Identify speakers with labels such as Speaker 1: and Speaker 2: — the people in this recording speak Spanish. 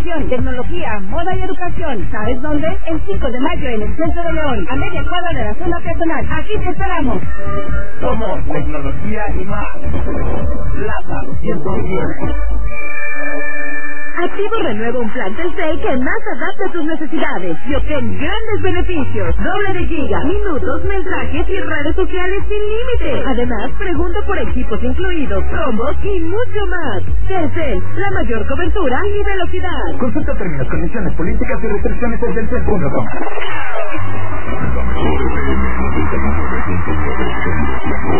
Speaker 1: innovación, tecnología, moda y educación. ¿Sabes dónde? El 5 de mayo en el centro de León, a media cuadra de la zona peatonal. Aquí te esperamos.
Speaker 2: Somos tecnología y más. Plaza 110.
Speaker 3: Activo renueva un plan Telcel que más adapta a tus necesidades y obtén grandes beneficios. Doble de giga, minutos, mensajes y redes sociales sin límite. Además, pregunta por equipos incluidos, combos y mucho más. Telcel, la mayor cobertura y velocidad.
Speaker 2: Consulta términos, condiciones, políticas y restricciones en telcel.com.